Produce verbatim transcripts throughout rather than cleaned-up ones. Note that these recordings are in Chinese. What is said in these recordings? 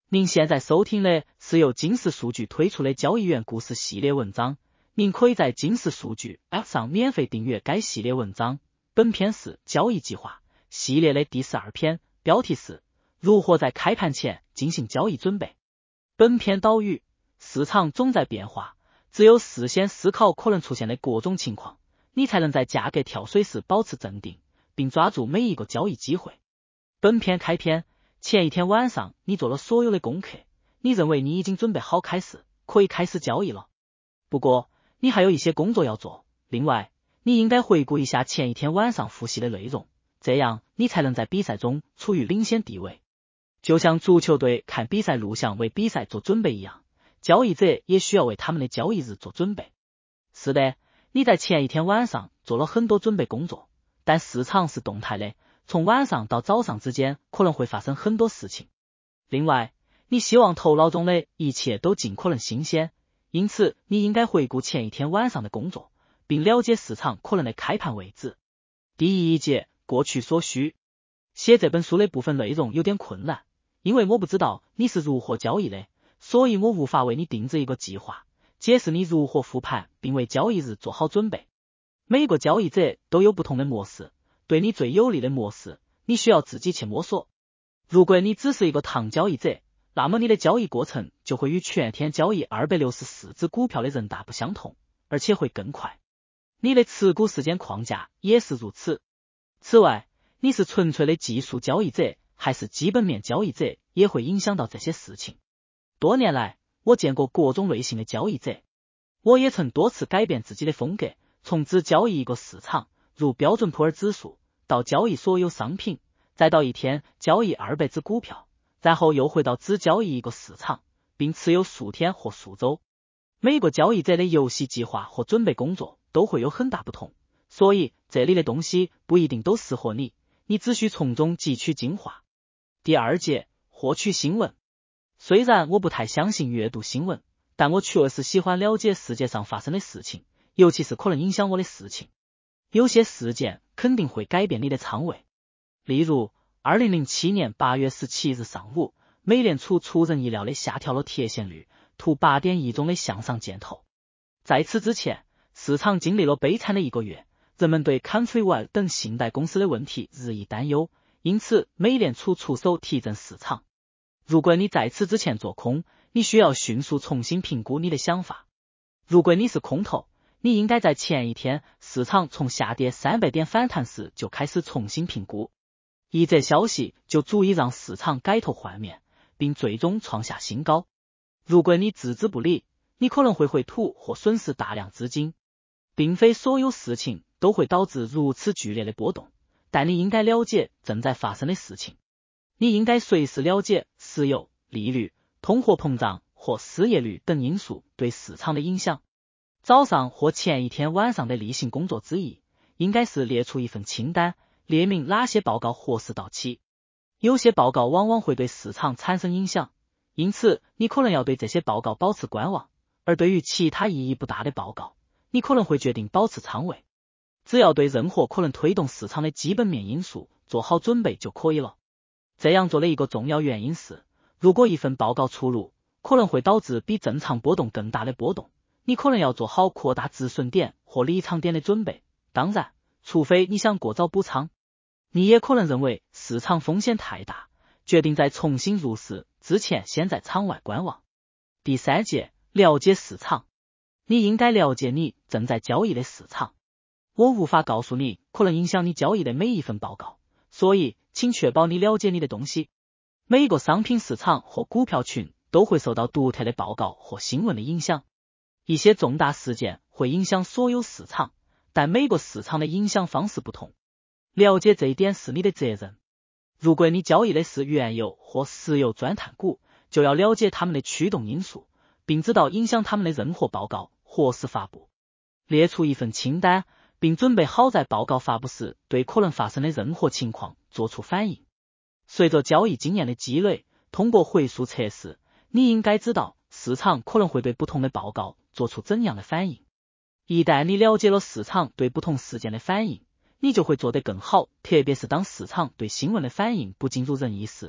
您现在收听的是由金石数据推出的交易员故事系列文章，您可以在金石数据 App 上免费订阅该系列文章。本篇是交易计划系列的第十二篇，标题是如何在开盘前进行交易准备。本篇导语：市场总在变化，只有事先思考可能出现的各种情况，你才能在价格跳水时保持镇定，并抓住每一个交易机会。本篇开篇，前一天晚上你做了所有的功课，你认为你已经准备好开始，可以开始交易了。不过，你还有一些工作要做。另外，你应该回顾一下前一天晚上复习的内容，这样你才能在比赛中处于领先地位。就像足球队看比赛录像为比赛做准备一样，交易者也需要为他们的交易日做准备。是的，你在前一天晚上做了很多准备工作，但市场是动态的，从晚上到早上之间可能会发生很多事情。另外，你希望头脑中的一切都尽可能新鲜，因此你应该回顾前一天晚上的工作，并了解市场可能的开盘位置。第一节，过去所需。写这本书的部分内容有点困难，因为我不知道你是如何交易的，所以我无法为你定制一个计划，解释你如何复盘并为交易日做好准备。每个交易者都有不同的模式，对你最有利的模式，你需要自己去摸索。如果你只是一个躺交易者，那么你的交易过程就会与全天交易二百六十四只股票的人大不相同，而且会更快。你的持股时间框架也是如此。此外，你是纯粹的技术交易者还是基本面交易者也会影响到这些事情。多年来，我见过各种类型的交易者，我也曾多次改变自己的风格，从只交易一个市场，如标准普尔指数，到交易所有商品，再到一天交易二百只股票，然后又回到只交易一个市场，并持有数天或数周。每个交易者的游戏计划和准备工作都会有很大不同，所以这里的东西不一定都适合你，你只需从中汲取精华。第二节，获取新闻。虽然我不太相信阅读新闻，但我确实喜欢了解世界上发生的事情，尤其是可能影响我的事情。有些事件肯定会改变你的仓位。例如，二零零七年八月十七日上午，美联储出人意料的下调了贴现率，图 八点一 中的向上箭头。在此之前，市场经历了悲惨的一个月，人们对 Countrywide 等信贷公司的问题日益担忧，因此美联储出手提振市场。如果你在此之前做空，你需要迅速重新评估你的想法。如果你是空头，你应该在前一天市场从下跌三百点反弹时就开始重新评估。一则消息就足以让市场改头换面，并最终创下新高。如果你置之不理，你可能会回吐或损失大量资金。并非所有事情都会导致如此剧烈的波动，但你应该了解正在发生的事情。你应该随时了解石油、利率、通货膨胀或失业率等因素对市场的影响。早上或前一天晚上的例行工作之一，应该是列出一份清单，列明哪些报告何时到期。有些报告往往会对市场产生影响，因此你可能要对这些报告保持观望，而对于其他意义不大的报告，你可能会决定保持仓位。只要对任何可能推动市场的基本面因素做好准备就可以了。这样做的一个重要原因是，如果一份报告出炉，可能会导致比正常波动更大的波动，你可能要做好扩大止损点或离场点的准备。当然，除非你想过早补仓，你也可能认为市场风险太大，决定在重新入市之前先在场外观望。第三节，了解市场。你应该了解你正在交易的市场。我无法告诉你可能影响你交易的每一份报告，所以请确保你了解你的东西。每个商品市场或股票群都会受到独特的报告或新闻的影响。一些重大事件会影响所有市场，但每个市场的影响方式不同。了解这一点是你的责任。如果你交易的是原油或石油钻探股，就要了解它们的驱动因素，并知道影响它们的任何报告何时发布。列出一份清单，并准备好在报告发布时对可能发生的任何情况做出反应。随着交易经验的积累，通过回溯测试，你应该知道市场可能会对不同的报告做出怎样的反应。一旦你了解了市场对不同事件的反应，你就会做得更好，特别是当市场对新闻的反应不尽如人意时，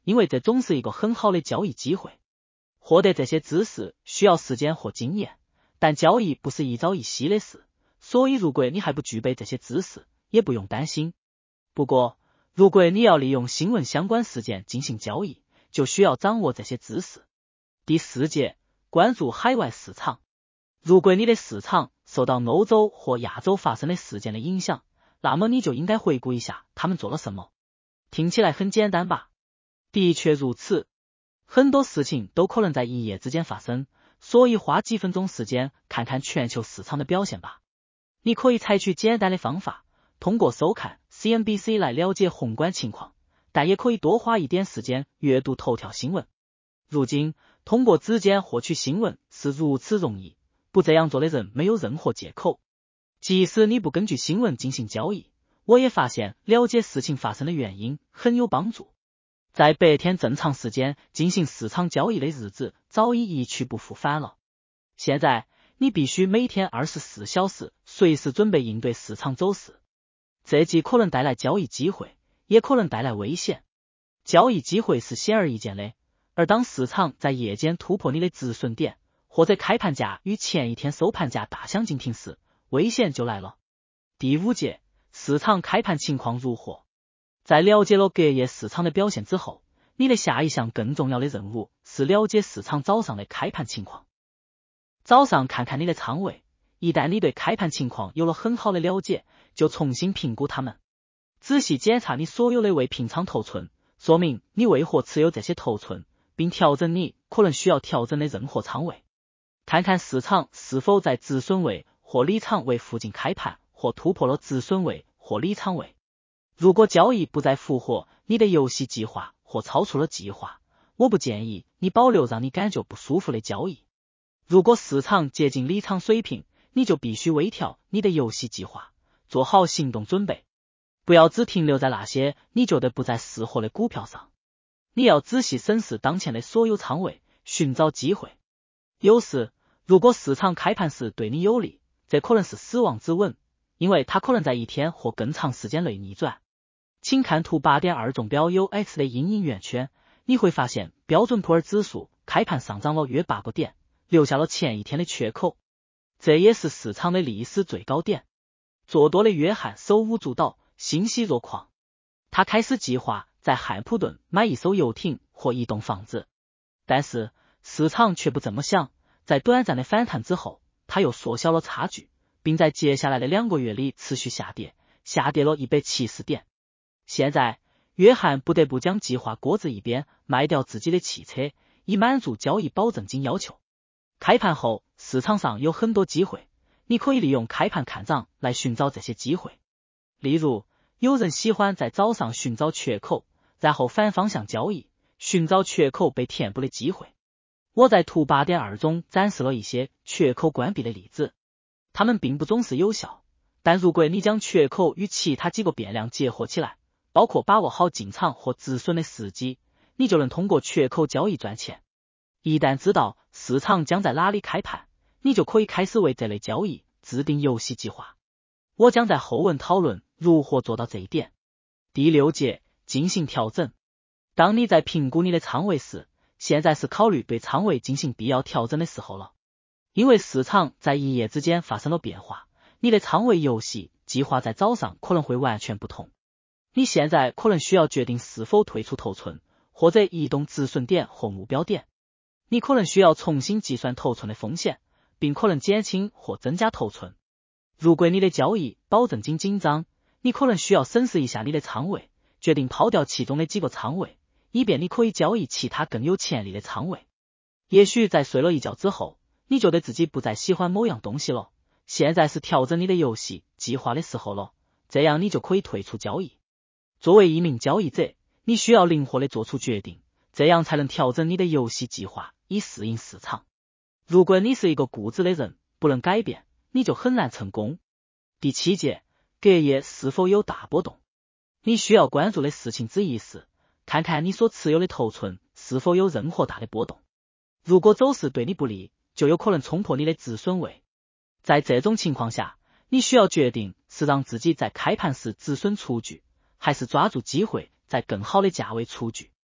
因为这总是一个很好的交易机会。获得这些知识需要时间和经验，但交易不是一朝一夕的事，所以如果你还不具备这些知识，也不用担心。不过，如果你要利用新闻相关事件进行交易，就需要掌握这些知识。第四节，关注海外市场。如果你的市场受到欧洲或亚洲发生的事件的影响，那么你就应该回顾一下他们做了什么。听起来很简单吧？的确如此，很多事情都可能在一夜之间发生，所以花几分钟时间看看全球市场的表现吧。你可以采取简单的方法，通过收看 C N B C 来了解宏观情况，但也可以多花一点时间阅读头条新闻。如今，通过指尖获取新闻是如此容易，不这样做的人没有任何借口。即使你不根据新闻进行交易，我也发现了解事情发生的原因很有帮助。在白天正常时间进行市场交易的日子早已一去不复返了。现在，你必须每天二十四小时随时准备应对市场走势。这既可能带来交易机会，也可能带来危险。交易机会是显而易见的，而当市场在夜间突破你的止损点，或者开盘价与前一天收盘价大相径庭时，危险就来了。第五节，市场开盘情况如何？在了解了隔夜市场的表现之后，你的下一项更重要的任务是了解市场早上的开盘情况。早上看看你的仓位，一旦你对开盘情况有了很好的了解，就重新评估它们。仔细检查你所有的未平仓头寸，说明你为何持有这些头寸，并调整你可能需要调整的任何仓位。看看市场是否在止损位或离场位附近开盘，或突破了止损位或离场位。如果交易不再符合你的游戏计划或超出了计划，我不建议你保留让你感觉不舒服的交易。如果市场接近离场水平，你就必须微调你的游戏计划，做好行动准备。不要只停留在那些你觉得不再适合的股票上，你要仔细审视当前的所有仓位，寻找机会。有时，如果市场开盘时对你有利，这可能是死亡之吻，因为它可能在一天或更长时间内逆转。请看图 八点二 中标有 X 的阴影圆圈，你会发现标准普尔指数开盘上涨了约八个点，留下了前一天的缺口，这也是市场的历史最高点。做多的约翰手舞足蹈，欣喜若狂，他开始计划在汉普顿买一艘游艇或一栋房子，但是市场却不这么想，在短暂的反弹之后，他又缩小了差距，并在接下来的两个月里持续下跌，下跌了一百七十点。现在，约翰不得不将计划搁置一边，卖掉自己的汽车，以满足交易保证金要求。开盘后，市场上有很多机会，你可以利用开盘看涨来寻找这些机会。例如，有人喜欢在早上寻找缺口，然后反方向交易，寻找缺口被填补的机会。我在图 八点二 中展示了一些缺口关闭的例子，它们并不总是有效，但如果你将缺口与其他几个变量结合起来，包括把握好进场或止损的时机，你就能通过缺口交易赚钱。一旦知道市场将在哪里开盘，你就可以开始为这类交易制定游戏计划。我将在后文讨论如何做到这一点。第六节，进行调整。当你在评估你的仓位时，现在是考虑对仓位进行必要调整的时候了。因为市场在一夜之间发生了变化，你的仓位游戏计划在早上可能会完全不同。你现在可能需要决定是否退出头寸，或者移动止损点或目标点。你可能需要重新计算头寸的风险，并可能减轻或增加头寸。如果你的交易保证金紧张，你可能需要审视一下你的仓位，决定抛掉其中的几个仓位，以便你可以交易其他更有潜力的仓位。也许在睡了一觉之后，你觉得自己不再喜欢某样东西了，现在是调整你的游戏计划的时候了，这样你就可以退出交易。作为一名交易者，你需要灵活地做出决定，这样才能调整你的游戏计划以适应市场。如果你是一个固执的人，不能改变，你就很难成功。第七节，隔夜是否有大波动？你需要关注的事情之一是，看看你所持有的头寸是否有任何大的波动。如果走势对你不利，就有可能冲破你的止损位。在这种情况下，你需要决定是让自己在开盘时止损出局，还是抓住机会在更好的价位出局。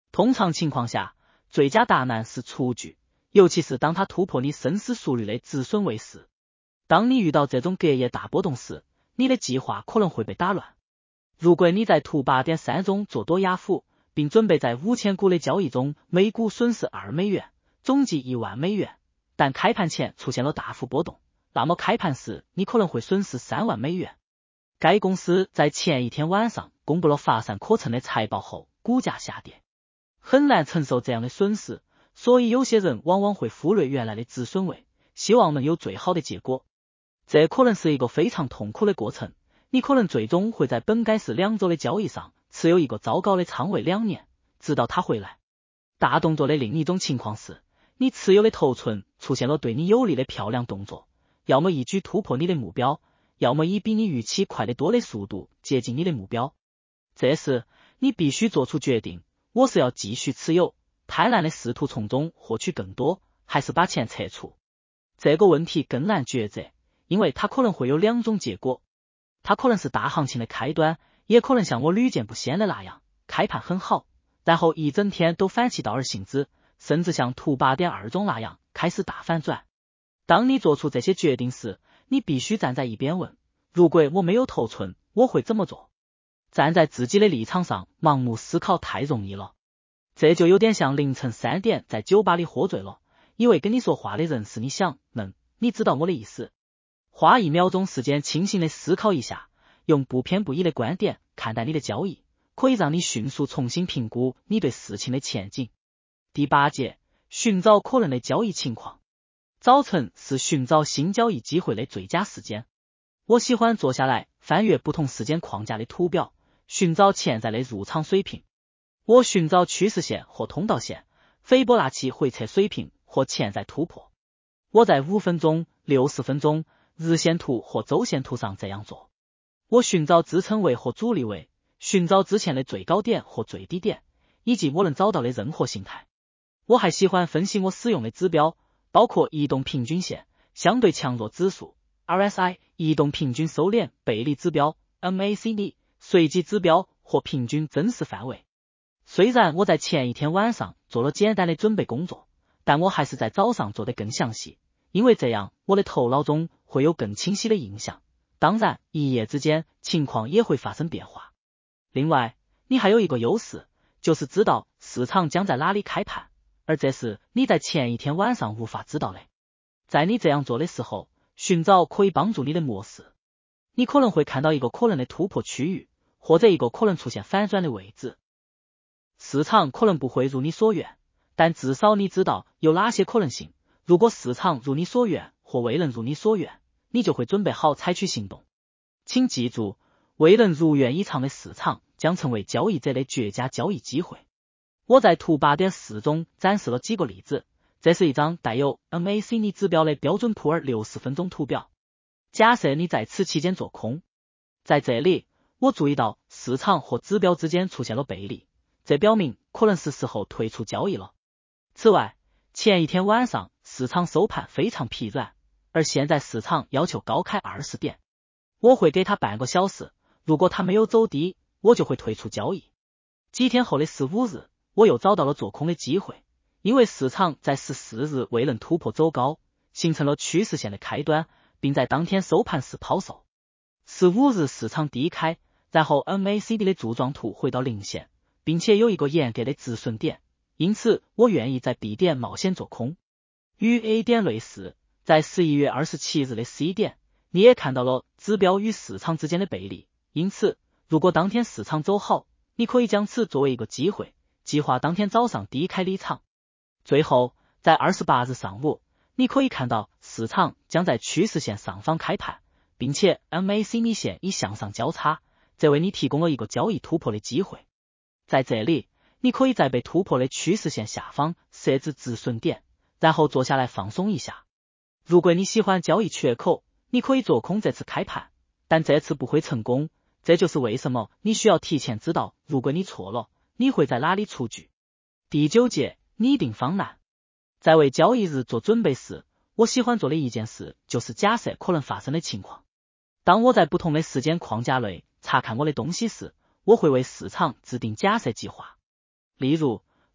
通常情况下，最佳答案是出局，尤其是当它突破你深思熟虑的止损位时。当你遇到这种隔夜大波动时，你的计划可能会被打乱。如果你在图 八点三 中做多压伏，并准备在五千股的交易中每股损失二美元，总计一万美元，但开盘前出现了大幅波动，那么开盘时你可能会损失三万美元。该公司在前一天晚上公布了乏善可陈的财报后，股价下跌，很难承受这样的损失，所以有些人往往会忽略原来的止损位，希望能有最好的结果。这可能是一个非常痛苦的过程，你可能最终会在本该是两周的交易上持有一个糟糕的仓位两年，直到它回来。大动作的另一种情况是，你持有的头寸出现了对你有利的漂亮动作，要么一举突破你的目标，要么以比你预期快得多的速度接近你的目标。这时你必须做出决定，我是要继续持有，贪婪的试图从中获取更多，还是把钱撤出。这个问题更难抉择，因为它可能会有两种结果，它可能是大行情的开端，也可能像我屡见不鲜的那样，开盘很好，然后一整天都反其道而行之，甚至像图 八点二 中那样开始大反转。当你做出这些决定时，你必须站在一边问，如果我没有头寸，我会怎么做？站在自己的立场上盲目思考太容易了，这就有点像凌晨三点在酒吧里喝醉了，因为跟你说话的人是你想能，你知道我的意思。花一秒钟时间清醒的思考一下，用不偏不倚的观点看待你的交易，可以让你迅速重新评估你对事情的前景。第八节，寻找可能的交易情况。早晨是寻找新交易机会的最佳时间。我喜欢坐下来翻阅不同时间框架的图表，寻找潜在的入场水平。我寻找趋势线或通道线、斐波那契回撤水平或潜在突破。我在五分钟、六十分钟、日线图或周线图上这样做。我寻找支撑位或阻力位，寻找之前的最高点或最低点，以及我能找到的任何形态。我还喜欢分析我使用的指标，包括移动平均线、相对强弱指数、R S I、移动平均收敛、背离指标、M A C D、随机指标或平均真实范围。虽然我在前一天晚上做了简单的准备工作，但我还是在早上做得更详细，因为这样我的头脑中会有更清晰的印象。当然，一夜之间情况也会发生变化。另外，你还有一个优势，就是知道市场将在哪里开盘，而这是你在前一天晚上无法知道的。在你这样做的时候，寻找可以帮助你的模式。你可能会看到一个可能的突破区域，或者一个可能出现反转的位置。市场可能不会如你所愿，但至少你知道有哪些可能性。如果市场如你所愿或未能如你所愿，你就会准备好采取行动。请记住，未能如愿以偿的市场将成为交易者的绝佳交易机会。我在图 八点四 中展示了几个例子，这是一张带有 M A C D 指标的标准普尔六十分钟图表。假设你在此期间做空，在这里，我注意到市场和指标之间出现了背离，这表明可能是时候退出交易了。此外，前一天晚上市场收盘非常疲软，而现在市场要求高开二十点。我会给他半个小时，如果他没有走低，我就会退出交易。几天后的十五日，我又找到了做空的机会，因为市场在十四日未能突破走高，形成了趋势线的开端，并在当天收盘时抛售。十五日市场低开，然后 M A C D 的柱状图回到零线，并且有一个严格的止损点，因此我愿意在 B 点冒险做空。与 A 点类似，在十一月二十七日的 C 点，你也看到了指标与市场之间的背离，因此如果当天市场走好，你可以将此作为一个机会，计划当天早上低开离场。最后，在二十八日上午，你可以看到市场将在趋势线上方开盘，并且 M A C D 线已向上交叉，这为你提供了一个交易突破的机会。在这里，你可以在被突破的趋势线下方设置止损点，然后坐下来放松一下。如果你喜欢交易缺口，你可以做空这次开盘，但这次不会成功，这就是为什么你需要提前知道，如果你错了，你会在哪里出局。第九节，拟定方案。在为交易日做准备时，我喜欢做的一件事就是假设可能发生的情况。当我在不同的时间框架内查看我的东西时，我会为市场制定假设计划。例如，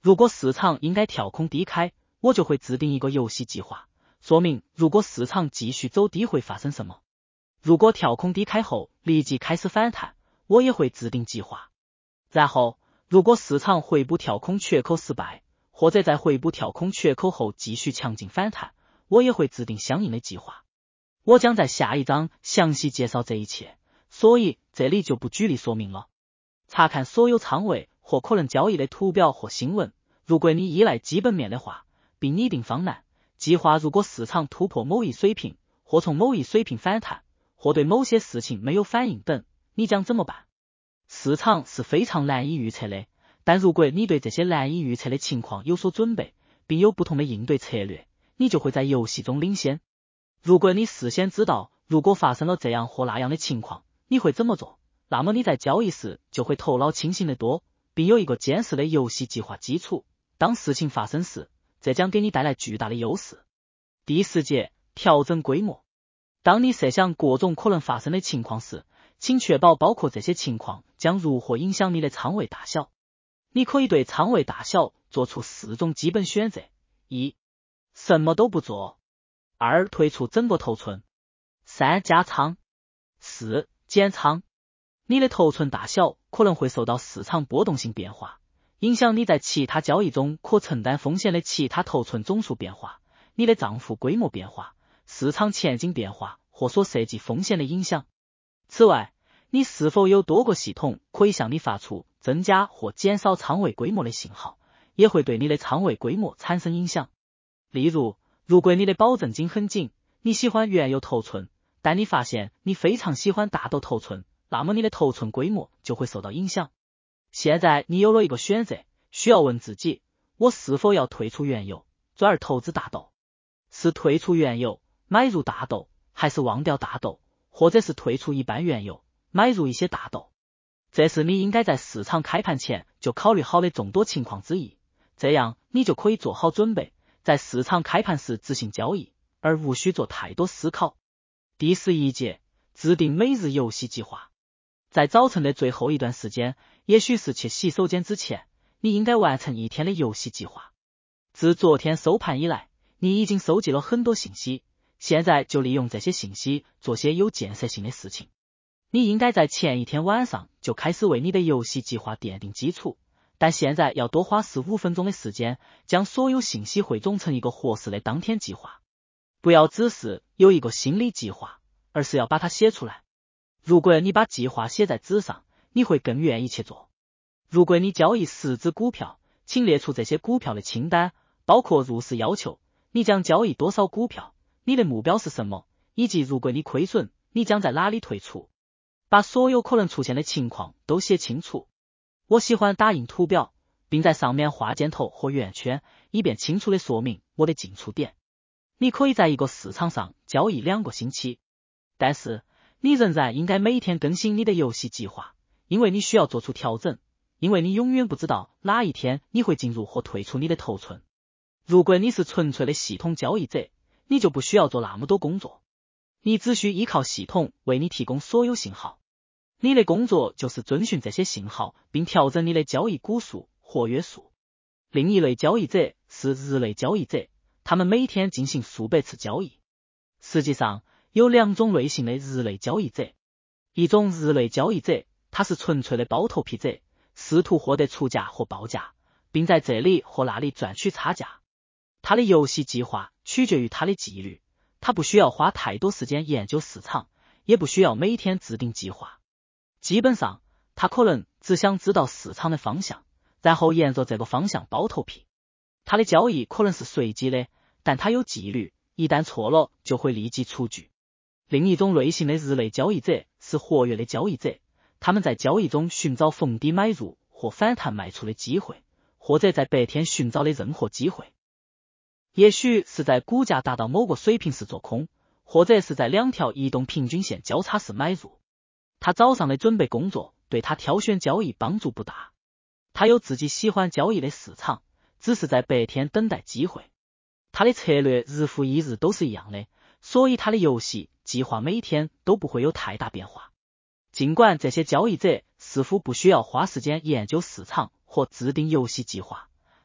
如果市场应该跳空低开，我就会制定一个游戏计划，说明如果市场继续走低会发生什么。如果跳空低开后立即开始反弹，我也会制定计划。然后，如果市场回补跳空缺口失败，或者在回补跳空缺口后继续强劲反弹，我也会制定相应的计划。我将在下一章详细介绍这一切，所以这里就不举例说明了。查看所有仓位或可能交易的图表或新闻，如果你依赖基本面的话，并拟定方案，计划如果市场突破某一水平，或从某一水平反弹，或对某些事情没有反应等，你将怎么办？市场是非常难以预测的，但如果你对这些难以预测的情况有所准备，并有不同的应对策略，你就会在游戏中领先。如果你事先知道如果发生了这样或那样的情况，你会怎么做？那么你在交易时就会头脑清醒得多，并有一个坚实的游戏计划基础。当事情发生时，这将给你带来巨大的优势。第四节，调整规模。当你设想各种可能发生的情况时，请确保包括这些情况将如何影响你的仓位大小。你可以对仓位大小做出四种基本选择：一、什么都不做；二、退出整个头寸；三、加仓；四、减仓。你的头寸大小可能会受到市场波动性变化，影响你在其他交易中可承担风险的其他头寸总数变化，你的账户规模变化，市场前景变化或所涉及风险的影响。此外，你是否有多个系统可以向你发出增加或减少仓位规模的信号，也会对你的仓位规模产生影响。例如，如果你的保证金很紧，你喜欢原有头寸，但你发现你非常喜欢大豆头寸，那么你的头寸规模就会受到影响。现在你有了一个选择，需要问自己，我是否要退出原油，转而投资大豆？是退出原油，买入大豆，还是忘掉大豆，或者是退出一半原油，买入一些大豆？这是你应该在市场开盘前就考虑好的众多情况之一，这样你就可以做好准备，在市场开盘时执行交易，而无需做太多思考。第十一节，制定每日游戏计划。在早晨的最后一段时间，也许是去洗手间之前，你应该完成一天的游戏计划。自昨天收盘以来，你已经收集了很多信息，现在就利用这些信息做些有建设性的事情。你应该在前一天晚上就开始为你的游戏计划奠定基础，但现在要多花十五分钟的时间，将所有信息汇总成一个合适的当天计划。不要只是有一个心理计划，而是要把它写出来。如果你把计划写在纸上，你会更愿意去做。如果你交易十只股票，请列出这些股票的清单，包括入市要求，你将交易多少股票，你的目标是什么，以及如果你亏损，你将在哪里退出。把所有可能出现的情况都写清楚。我喜欢打印图表，并在上面画箭头或圆圈，以便清楚地说明我的进出点。你可以在一个市场上交易两个星期，但是你仍然应该每天更新你的游戏计划，因为你需要做出调整，因为你永远不知道哪一天你会进入或退出你的头寸。如果你是纯粹的系统交易者，你就不需要做那么多工作，你只需依靠系统为你提供所有信号。你的工作就是遵循这些信号，并调整你的交易股数、活跃数。另一类交易者是日类交易者，他们每天进行数百次交易。实际上，有两种类型的日类交易者。一种日类交易者，他是纯粹的包头皮者，试图获得出价或报价，并在这里或那里赚取差价。他的游戏计划取决于他的纪律，他不需要花太多时间研究市场，也不需要每天制定计划。基本上，他可能只想知道市场的方向，然后沿着这个方向包头皮。他的交易可能是随机的，但他有纪律，一旦错了就会立即出局。另一种类型的日类交易者是活跃的交易者，他们在交易中寻找逢低买入或反弹卖出的机会，或者在白天寻找的任何机会。也许是在股价达到某个水平时做空，或者是在两条移动平均线交叉时买入。他早上的准备工作对他挑选交易帮助不大，他有自己喜欢交易的市场，只是在白天等待机会。他的策略日复一日都是一样的，所以他的游戏计划每天都不会有太大变化。尽管这些交易者似乎不需要花时间研究市场或制定游戏计划，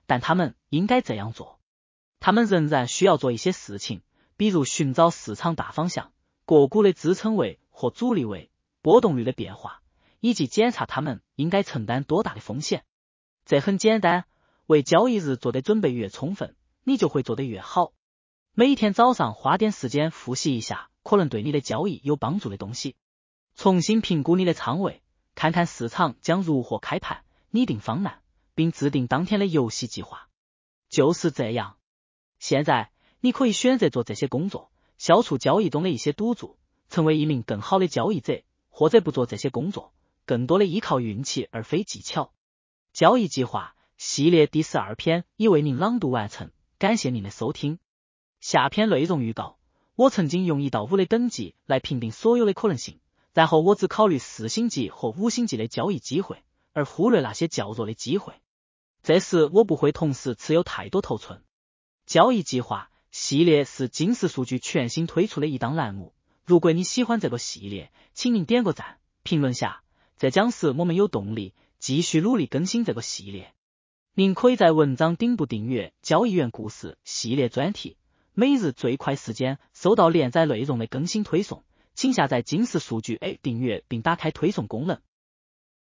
但他们应该这样做。他们仍然需要做一些事情，比如寻找市场大方向、个股的支撑位和阻力位、波动率的变化，以及检查他们应该承担多大的风险。这很简单，为交易日做的准备越充分，你就会做得越好。每天早上花点时间复习一下可能对你的交易有帮助的东西，重新评估你的仓位，看看市场将如何开盘，拟定方案，并制定当天的游戏计划。就是这样。现在你可以选择做这些工作，消除交易中的一些赌注，成为一名更好的交易者，或者不做这些工作，更多的依靠运气而非技巧。交易计划系列第十二篇已为您朗读完成，感谢您的收听。下篇内容预告：我曾经用一到五的等级来评定所有的可能性，然后我只考虑四星级和五星级的交易机会，而忽略那些较弱的机会。这时我不会同时持有太多头寸。交易计划系列是金石数据全新推出的一档栏目，如果你喜欢这个系列，请您点个赞，评论下，这将使我们有动力继续努力更新这个系列。您可以在文章顶部订阅交易员故事系列专题，每日最快时间收到连载内容的更新推送，请下载金石数据 A 订阅并打开推送功能。